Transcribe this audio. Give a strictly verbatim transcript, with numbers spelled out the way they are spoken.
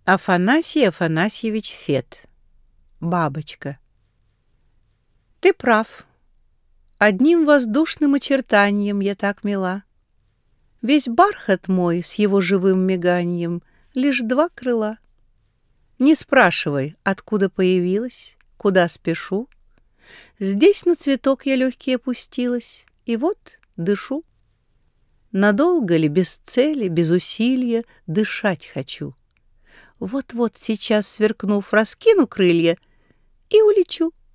Афанасий Афанасьевич Фет. Бабочка. Ты прав. Одним воздушным очертанием я так мила. Весь бархат мой с его живым миганьем лишь два крыла. Не спрашивай, откуда появилась, куда спешу. Здесь на цветок я легкий опустилась, и вот дышу. Надолго ли, без цели, без усилия дышать хочу. Вот-вот сейчас, сверкнув, раскину крылья и улечу.